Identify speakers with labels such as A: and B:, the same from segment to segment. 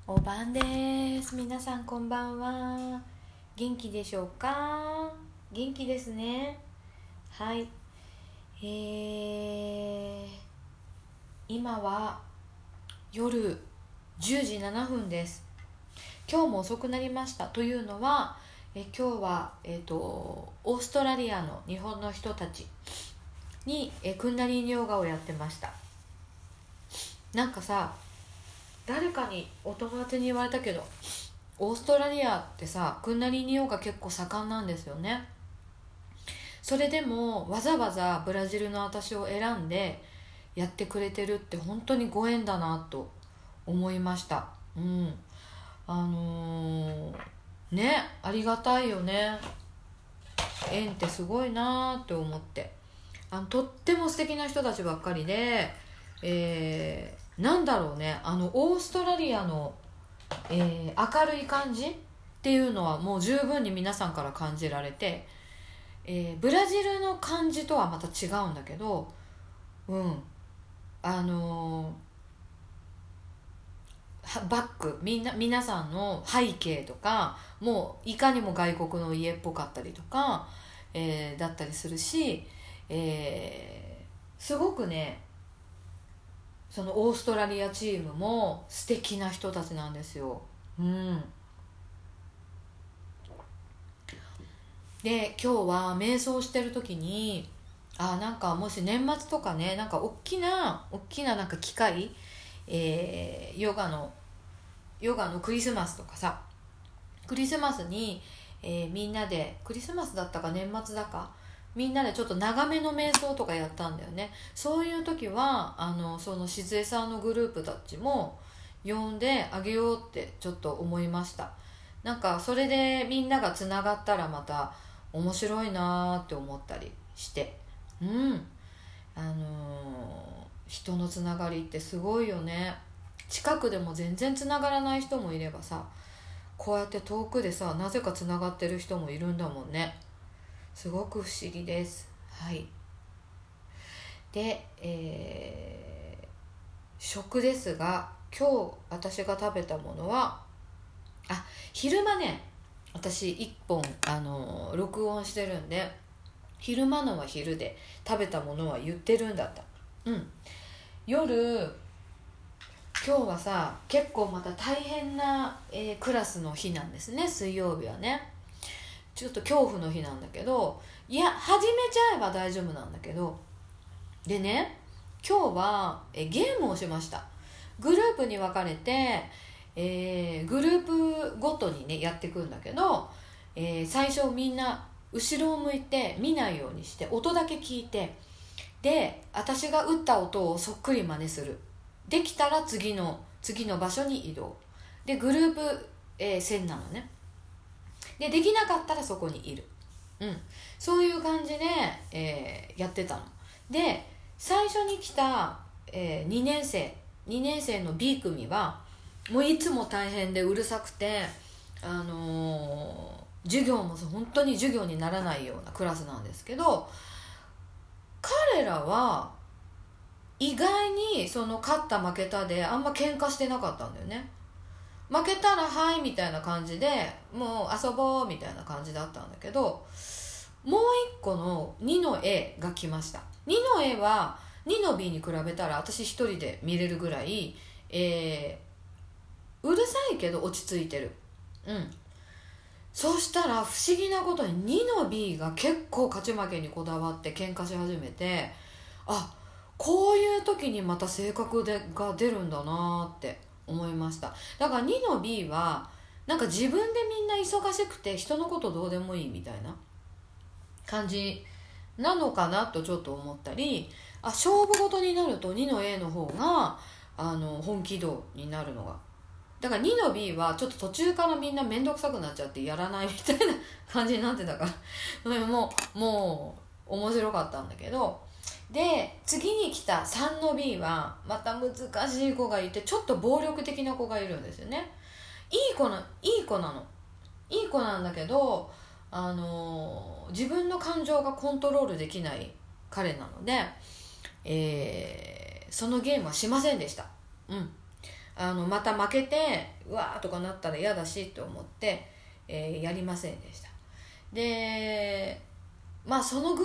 A: お晩です。皆さんこんばんは。元気でしょうか？元気ですね。はい。今は夜10時7分です。今日も遅くなりました。というのは、今日は、オーストラリアの日本の人たちに、クンダリーニヨガをやってました。なんかさ、誰かにお友達に言われたけど、オーストラリアってさ、クンダリーニヨガ結構盛んなんですよね。それでもわざわざブラジルの私を選んでやってくれてるって本当にご縁だなと思いました。ね、ありがたいよね。縁ってすごいなって思って、とっても素敵な人たちばっかりで、なんだろうね、オーストラリアの、明るい感じっていうのはもう十分に皆さんから感じられて、ブラジルの感じとはまた違うんだけど、バック皆さんの背景とかもういかにも外国の家っぽかったりとか、だったりするし、すごくね、そのオーストラリアチームも素敵な人たちなんですよ。で、今日は瞑想してる時に、なんかもし年末とかね、なんか大きななんか機械、ヨガのクリスマスとかさ、クリスマスに、みんなで、クリスマスだったか年末だか、みんなでちょっと長めの瞑想とかやったんだよね。そういう時はその静江さんのグループたちも呼んであげようってちょっと思いました。なんかそれでみんながつながったらまた面白いなーって思ったりして、人のつながりってすごいよね。近くでも全然つながらない人もいればさ、こうやって遠くでさ、なぜかつながってる人もいるんだもんね。すごく不思議です。はい。で、食ですが、今日私が食べたものは、昼間ね、私1本録音してるんで、昼間のは昼で食べたものは言ってるんだった。夜、今日はさ、結構また大変な、クラスの日なんですね。水曜日はね、ちょっと恐怖の日なんだけど、いや始めちゃえば大丈夫なんだけど、でね、今日はゲームをしました。グループに分かれて、グループごとにねやっていくんだけど、最初みんな後ろを向いて見ないようにして音だけ聞いて、で私が打った音をそっくり真似する。できたら次の場所に移動で、グループ、戦なのね。できなかったらそこにいる。そういう感じで、やってたので、最初に来た、2年生の B 組はもういつも大変でうるさくて、授業も本当に授業にならないようなクラスなんですけど、彼らは意外にその勝った負けたであんま喧嘩してなかったんだよね。負けたらはいみたいな感じで、もう遊ぼうみたいな感じだったんだけど、もう一個の2の A が来ました。2の A は2の B に比べたら私一人で見れるぐらい、うるさいけど落ち着いてる。そうしたら不思議なことに2の B が結構勝ち負けにこだわって喧嘩し始めて、こういう時にまた性格が出るんだなって思いました。だから2の B はなんか自分でみんな忙しくて人のことどうでもいいみたいな感じなのかなとちょっと思ったり、勝負事になると2の A の方が本気度になるのが。だから2の B はちょっと途中からみんな面倒くさくなっちゃってやらないみたいな感じになってたからもう面白かったんだけど、で次に来た3の B はまた難しい子がいて、ちょっと暴力的な子がいるんですよね。いい子なんだけど、自分の感情がコントロールできない彼なので、そのゲームはしませんでした。 また負けてうわーとかなったら嫌だしと思って、やりませんでした。でまあその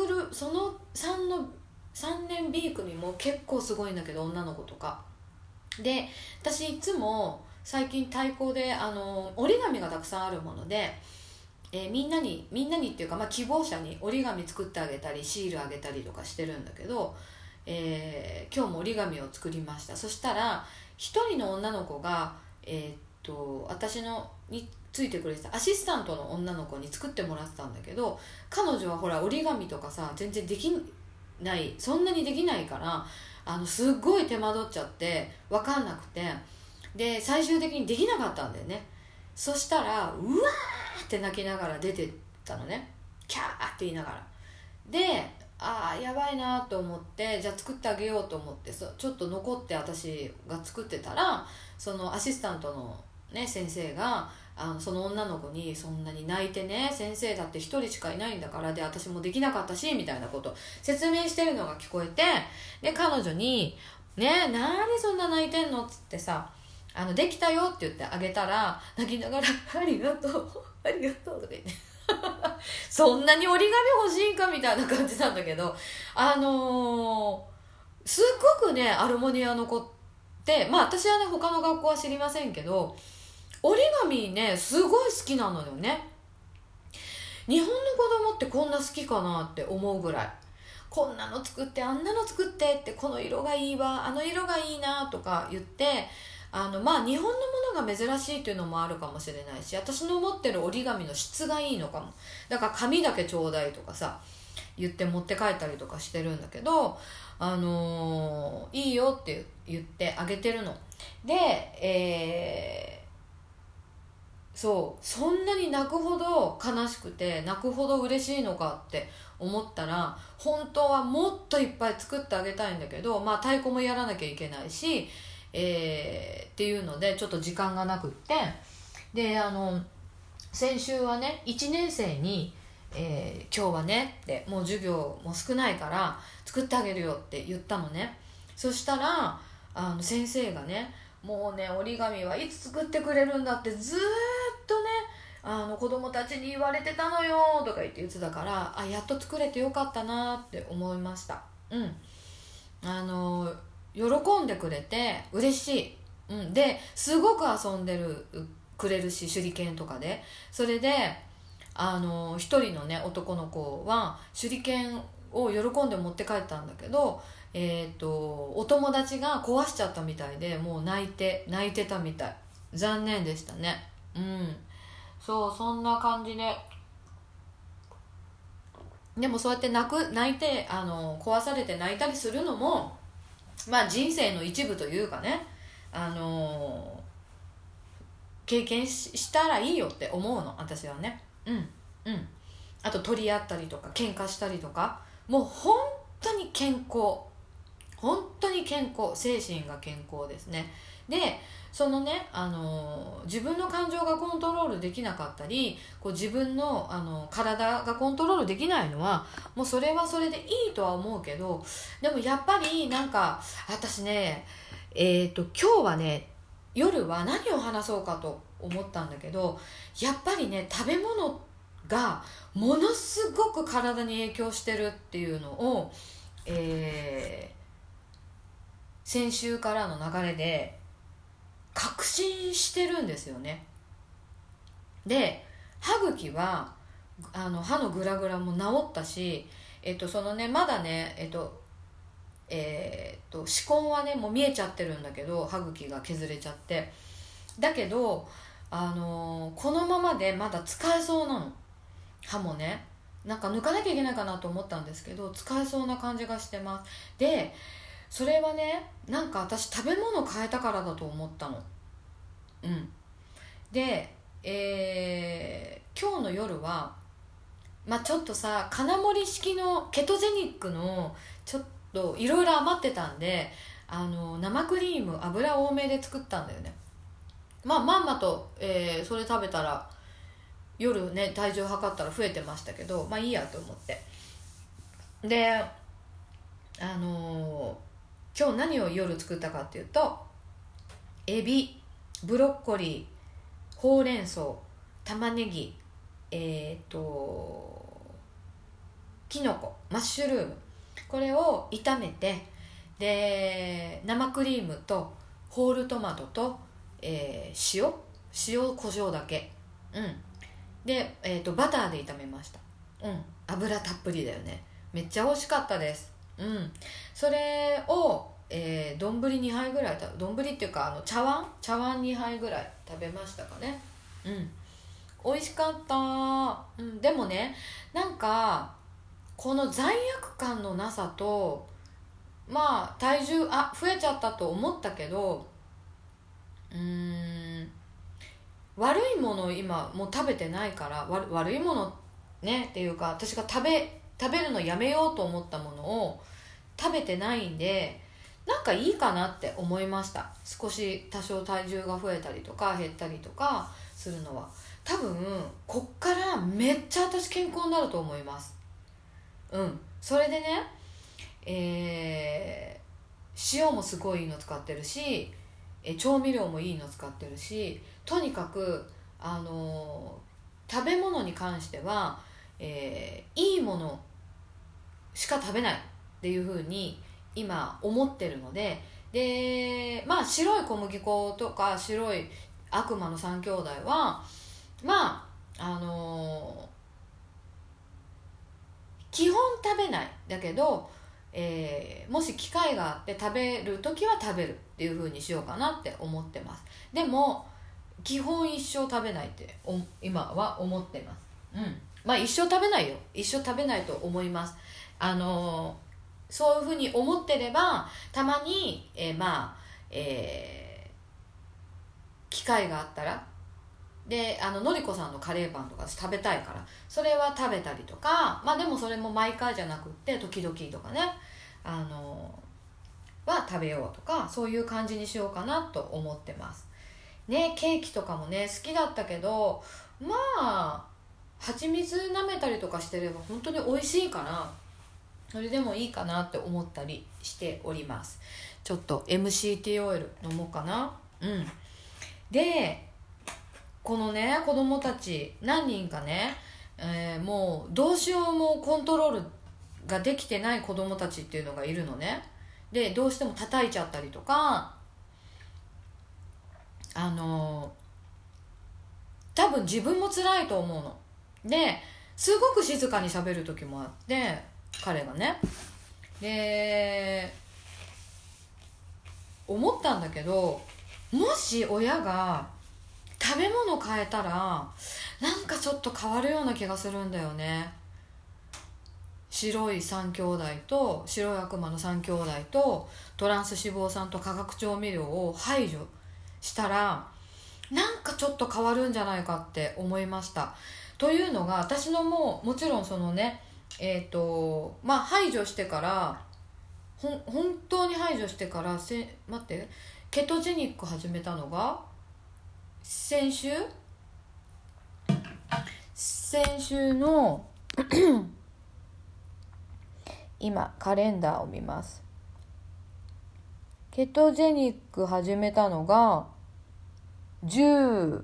A: 3年 B 組も結構すごいんだけど、女の子とかで、私いつも最近対抗で折り紙がたくさんあるもので、みんなにっていうか、希望者に折り紙作ってあげたりシールあげたりとかしてるんだけど、今日も折り紙を作りました。そしたら一人の女の子が、私のについてくれてたアシスタントの女の子に作ってもらってたんだけど、彼女はほら折り紙とかさ全然できない、そんなにできないから、すっごい手間取っちゃって分かんなくて、で最終的にできなかったんだよね。そしたらうわーって泣きながら出てったのね、キャーって言いながら。でやばいなと思って、じゃあ作ってあげようと思ってちょっと残って私が作ってたら、そのアシスタントの、ね、先生がその女の子にそんなに泣いてね、先生だって一人しかいないんだから、で私もできなかったしみたいなこと説明してるのが聞こえて、で彼女にね、なんでそんな泣いてんのっつってさ、できたよって言ってあげたら、泣きながらありがとうありがとうとか言ってそんなに折り紙欲しいんかみたいな感じなんだけど、すっごくねアルモニアの子って、私はね他の学校は知りませんけど、折り紙ねすごい好きなのよね。日本の子供ってこんな好きかなって思うぐらい、こんなの作ってあんなの作ってって、この色がいいわあの色がいいなとか言って、日本のものが珍しいっていうのもあるかもしれないし、私の持ってる折り紙の質がいいのかも。だから紙だけちょうだいとかさ言って持って帰ったりとかしてるんだけど、いいよって言ってあげてるので、そんなに泣くほど悲しくて泣くほど嬉しいのかって思ったら、本当はもっといっぱい作ってあげたいんだけど、太鼓もやらなきゃいけないし、っていうのでちょっと時間がなくって、で先週はね1年生に、今日はねってもう授業も少ないから作ってあげるよって言ったのね。そしたら先生がね、もうね折り紙はいつ作ってくれるんだってずーっとね子供たちに言われてたのよとか言ってたから、やっと作れてよかったなって思いました。喜んでくれて嬉しい、ですごく遊んでくれるし、手裏剣とかで。それで一人のね男の子は手裏剣を喜んで持って帰ったんだけど、お友達が壊しちゃったみたいで、もう泣いてたみたい。残念でしたね。そんな感じで、でもそうやって泣いて壊されて泣いたりするのも人生の一部というかね、経験したらいいよって思うの、私はね。あと取り合ったりとか喧嘩したりとか、もう本当に健康、精神が健康ですね。でそのね、自分の感情がコントロールできなかったり、自分の体がコントロールできないのはもうそれはそれでいいとは思うけど、でもやっぱり私ね今日はね夜は何を話そうかと思ったんだけど、やっぱりね食べ物がものすごく体に影響してるっていうのを、先週からの流れで確信してるんですよね。で歯茎は歯のグラグラも治ったし、そのねまだね歯根はねもう見えちゃってるんだけど、歯茎が削れちゃって、だけどこのままでまだ使えそうなの。歯もね抜かなきゃいけないかなと思ったんですけど、使えそうな感じがしてます。でそれはね私食べ物変えたからだと思ったの。で、今日の夜はちょっとさ金森式のケトジェニックのちょっといろいろ余ってたんで、生クリーム油多めで作ったんだよね。まんまと、それ食べたら夜ね体重測ったら増えてましたけど、いいやと思って。で今日何を夜作ったかっていうと、 エビ、ブロッコリー、ほうれん草、玉ねぎ、きのこ、マッシュルーム、これを炒めて、で生クリームとホールトマトと、塩コショウだけ、で、バターで炒めました。油たっぷりだよね。めっちゃ美味しかったです。それを丼2杯ぐらい、丼っていうか茶碗2杯ぐらい食べましたかね。美味しかった。でもね、なんかこの罪悪感のなさと、まあ体重増えちゃったと思ったけど、悪いものを今もう食べてないから、悪いものねっていうか、私が食べるのやめようと思ったものを食べてないんで、なんかいいかなって思いました。少し多少体重が増えたりとか減ったりとかするのは、多分こっからめっちゃ私健康になると思います。それでね、塩もすごいいいの使ってるし、調味料もいいの使ってるし、とにかく食べ物に関しては、いいものしか食べないっていう風に今思ってるので、まあ白い小麦粉とか白い悪魔の三兄弟はまあ基本食べないだけど、もし機会があって食べる時は食べるっていう風にしようかなって思ってます。でも基本一生食べないって今は思ってます。まあ一生食べないよ、一生食べないと思います。そういう風に思ってればたまに、機会があったらで、のりこさんのカレーパンとか食べたいから、それは食べたりとか、まあでもそれも毎回じゃなくって時々とかね、は食べようとか、そういう感じにしようかなと思ってますね。ケーキとかもね好きだったけど、まあ蜂蜜舐めたりとかしてれば本当に美味しいから、それでもいいかなって思ったりしております。ちょっと MCT オイル飲もうかな。でこのね子供たち何人かね、もうどうしようもコントロールができてない子供たちっていうのがいるのね。でどうしても叩いちゃったりとか、多分自分も辛いと思うのですごく静かに喋る時もあって、彼がね、で思ったんだけど、もし親が食べ物変えたらなんかちょっと変わるような気がするんだよね。白い三兄弟と白い悪魔の三兄弟とトランス脂肪酸と化学調味料を排除したらなんかちょっと変わるんじゃないかって思いました。というのが、私のもちろんそのね排除してから本当に排除してからケトジェニック始めたのが先週の今カレンダーを見ます。ケトジェニック始めたのが15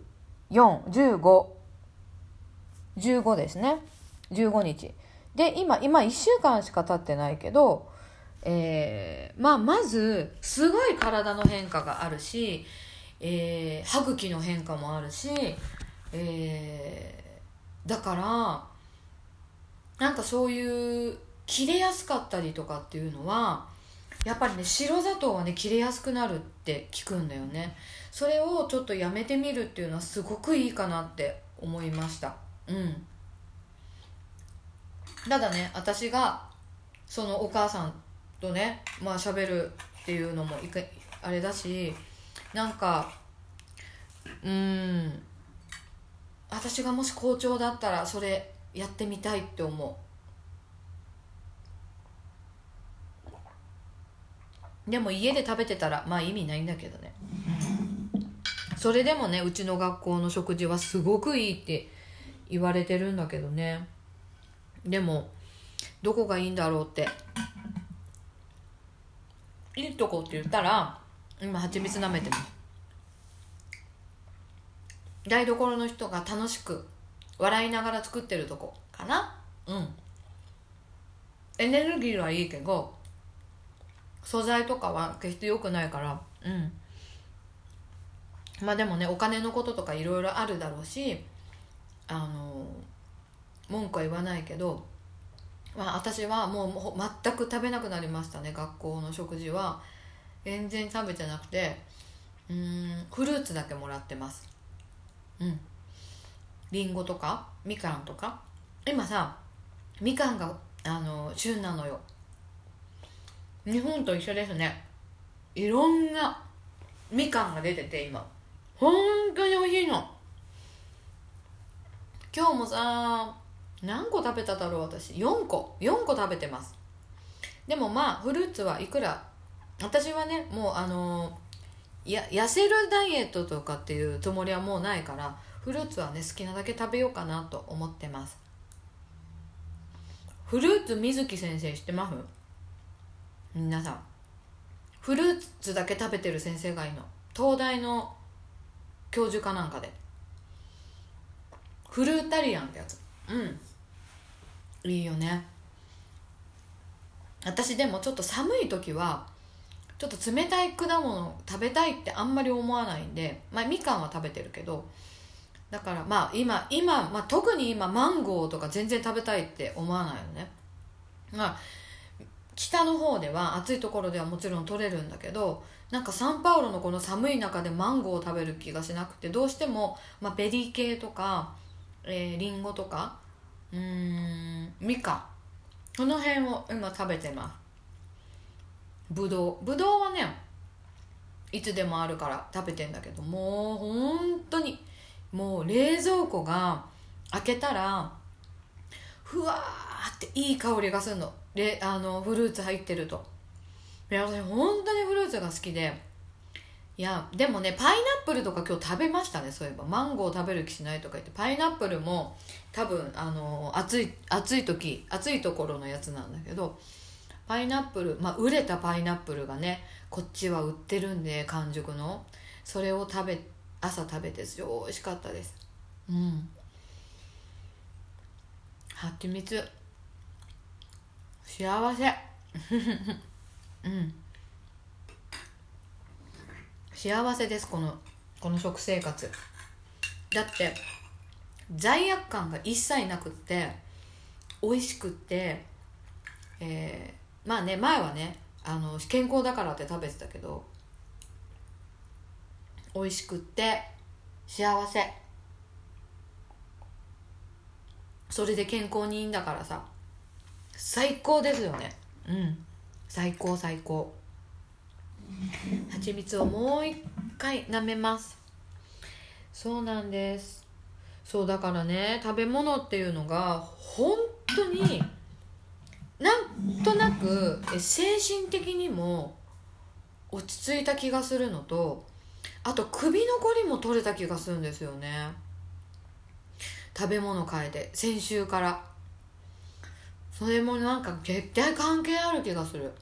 A: ですね。15日で今1週間しか経ってないけど、まずすごい体の変化があるし、歯茎の変化もあるし、だからなんかそういう切れやすかったりとかっていうのはやっぱりね、白砂糖はね切れやすくなるって聞くんだよね。それをちょっとやめてみるっていうのはすごくいいかなって思いました。ただね、私がそのお母さんとね喋るっていうのもあれだし、なんか私がもし校長だったらそれやってみたいって思う。でも家で食べてたら意味ないんだけどね。それでもね、うちの学校の食事はすごくいいって言われてるんだけどね。でもどこがいいんだろうって、いいとこって言ったら今蜂蜜舐めてます。 台所の人が楽しく笑いながら作ってるとこかな。エネルギーはいいけど素材とかは決して良くないから。まあでもね、お金のこととかいろいろあるだろうし、文句は言わないけど、まあ私はもう全く食べなくなりましたね。学校の食事は全然食べてなくて、フルーツだけもらってます。リンゴとかみかんとか。今さみかんが旬なのよ。日本と一緒ですね。いろんなみかんが出てて今本当に美味しいの。今日もさ何個食べただろう。私4個食べてます。でもまあフルーツはいくら、私はねもう痩せるダイエットとかっていうつもりはもうないから、フルーツはね好きなだけ食べようかなと思ってます。フルーツ水木先生知ってます？皆さんフルーツだけ食べてる先生がいいの。東大の教授かなんかで、フルータリアンってやつ。いいよね。私でもちょっと寒い時はちょっと冷たい果物食べたいってあんまり思わないんで、まあみかんは食べてるけど、だからまあ今、まあ、特に今マンゴーとか全然食べたいって思わないのね。まあ北の方では暑いところではもちろん取れるんだけど、なんかサンパウロのこの寒い中でマンゴーを食べる気がしなくて、どうしても、まあ、ベリー系とか、リンゴとかみかん、この辺を今食べてます。ぶどうはねいつでもあるから食べてんだけど、もう本当にもう冷蔵庫が開けたらふわーっていい香りがするの。フルーツ入ってると。いや私本当にフルーツが好きで、いやでもねパイナップルとか今日食べましたね。そういえばマンゴー食べる気しないとか言って、パイナップルも多分暑い時暑いところのやつなんだけど、パイナップル、まあ熟れたパイナップルがねこっちは売ってるんで、完熟のそれを朝食べて美味しかったです。蜂蜜幸せ幸せです。この食生活だって罪悪感が一切なくって美味しくって、まあね前はね健康だからって食べてたけど、美味しくって幸せ。それで健康にいいんだからさ、最高ですよね。最高。蜂蜜をもう一回舐めます。そうなんです。そうだからね、食べ物っていうのが本当になんとなく精神的にも落ち着いた気がするのと、あと首のこりも取れた気がするんですよね。食べ物変えて先週から。それもなんか絶対関係ある気がする。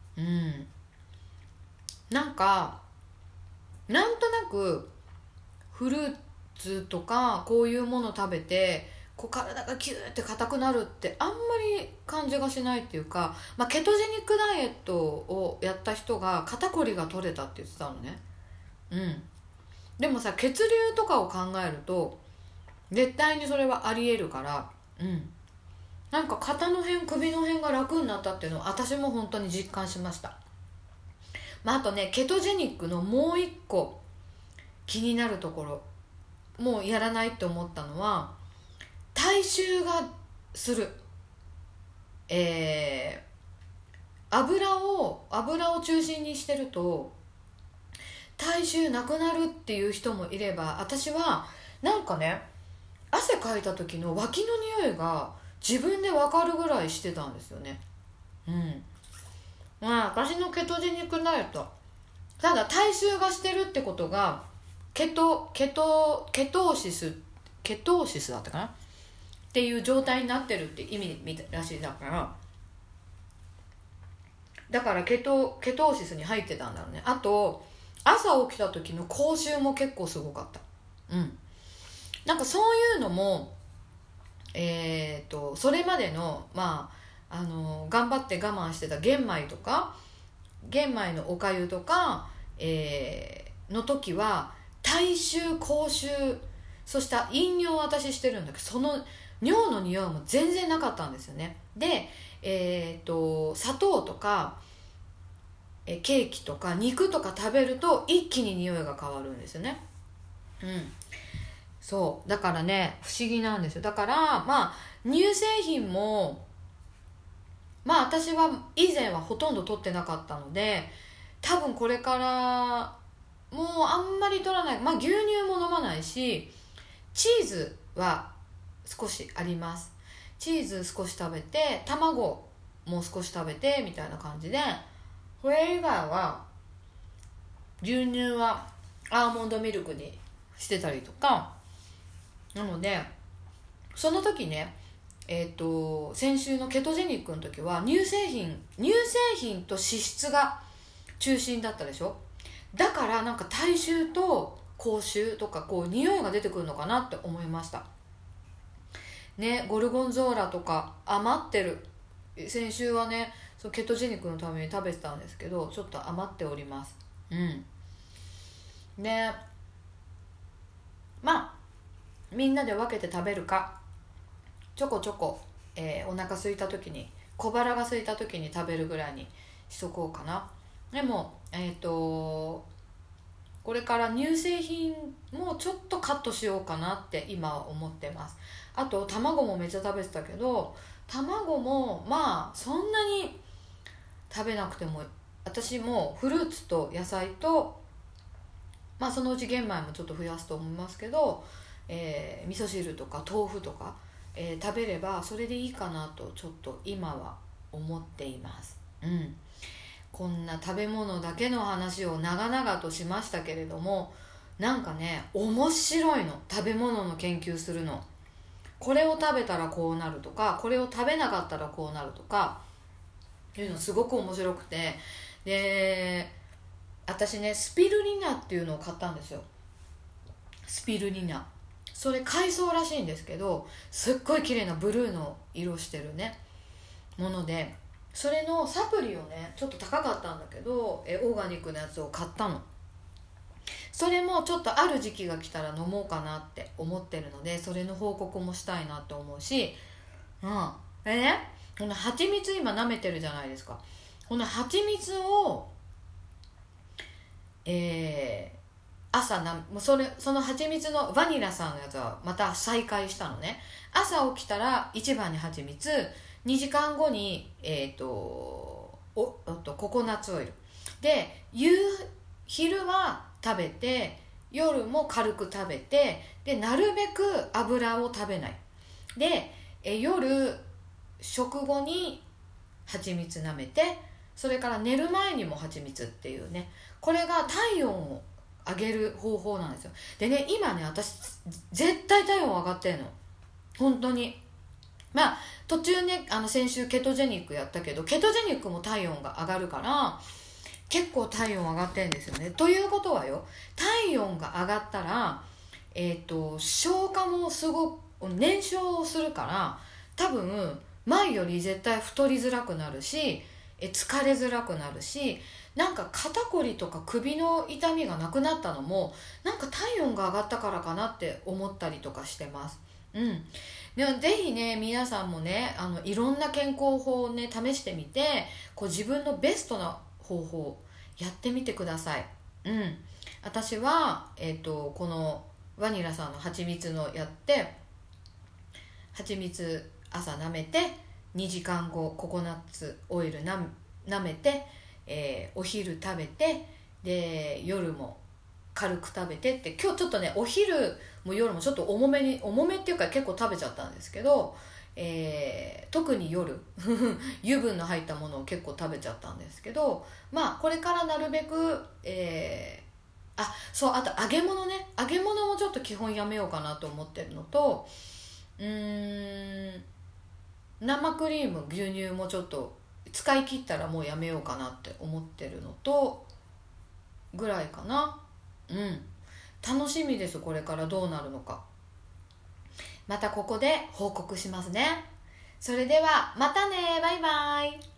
A: なんかなんとなくフルーツとかこういうもの食べてこう体がキューって硬くなるってあんまり感じがしないっていうか、まあ、ケトジェニックダイエットをやった人が肩こりが取れたって言ってたのね。でもさ血流とかを考えると絶対にそれはありえるから、なんか肩の辺首の辺が楽になったっていうのを私も本当に実感しました。まあ、あとねケトジェニックのもう一個気になるところ、もうやらないって思ったのは体臭がする。油を中心にしてると体臭なくなるっていう人もいれば、私はなんかね汗かいた時の脇の匂いが自分で分かるぐらいしてたんですよね。まあ私のケトジェニックダイエット、ただ体臭がしてるってことがケトーシスだったかなっていう状態になってるって意味らしい。だからケトーシスに入ってたんだろうね。あと朝起きた時の口臭も結構すごかった。 なんかそういうのもそれまでの頑張って我慢してた玄米とか玄米のおかゆとか、の時は体臭口臭そした飲尿を私してるんだけど、その尿の匂いも全然なかったんですよね。で、砂糖とかケーキとか肉とか食べると一気に匂いが変わるんですよね。そうだからね、不思議なんですよ。だから乳製品も私は以前はほとんど取ってなかったので、多分これからもうあんまり取らない。牛乳も飲まないし、チーズは少しあります。チーズ少し食べて、卵もう少し食べてみたいな感じで、それ以外は牛乳はアーモンドミルクにしてたりとか。なのでその時ね、先週のケトジェニックの時は乳製品と脂質が中心だったでしょ。だからなんか体臭と口臭とか匂いが出てくるのかなって思いましたね。ゴルゴンゾーラとか余ってる。先週はね、そうケトジェニックのために食べてたんですけど、ちょっと余っております。ね、みんなで分けて食べるか、ちょこちょこ、お腹空いた時に、小腹が空いた時に食べるぐらいにしとこうかな。でもこれから乳製品もちょっとカットしようかなって今は思ってます。あと卵もめっちゃ食べてたけど、卵もそんなに食べなくても、私もフルーツと野菜とそのうち玄米もちょっと増やすと思いますけど、味噌汁とか豆腐とか、食べればそれでいいかなとちょっと今は思っています。こんな食べ物だけの話を長々としましたけれども、なんかね面白いの、食べ物の研究するの。これを食べたらこうなるとか、これを食べなかったらこうなるとかいうのすごく面白くて、で私ねスピルリナっていうのを買ったんですよ。スピルリナ、それ海藻らしいんですけど、すっごい綺麗なブルーの色してるねもので、それのサプリをねちょっと高かったんだけど、オーガニックのやつを買ったの。それもちょっとある時期が来たら飲もうかなって思ってるので、それの報告もしたいなと思うし、でね、この蜂蜜今舐めてるじゃないですか。この蜂蜜を朝その蜂蜜のバニラさんのやつはまた再開したのね。朝起きたら一番に蜂蜜、2時間後にココナッツオイルで、昼は食べて夜も軽く食べて、でなるべく油を食べないで、夜食後に蜂蜜舐めて、それから寝る前にも蜂蜜っていうね、これが体温を上げる方法なんですよ。でね、今ね私絶対体温上がってんの本当に。途中ね先週ケトジェニックやったけど、ケトジェニックも体温が上がるから結構体温上がってんですよね。ということはよ、体温が上がったら消化もすごく燃焼するから、多分前より絶対太りづらくなるし、疲れづらくなるし、なんか肩こりとか首の痛みがなくなったのもなんか体温が上がったからかなって思ったりとかしてます。でもぜひね皆さんもねいろんな健康法をね試してみて、自分のベストな方法をやってみてください。私は、このバニラさんの蜂蜜のやって、蜂蜜朝舐めて2時間後ココナッツオイル舐めて、お昼食べて、で夜も軽く食べてって、今日ちょっとねお昼も夜もちょっと重めっていうか結構食べちゃったんですけど、特に夜油分の入ったものを結構食べちゃったんですけど、これからなるべく、あと揚げ物ね、揚げ物もちょっと基本やめようかなと思ってるのと、生クリーム牛乳もちょっと使い切ったらもうやめようかなって思ってるのとぐらいかな。楽しみです、これからどうなるのか。 またここで報告しますね。それではまたね、バイバイ。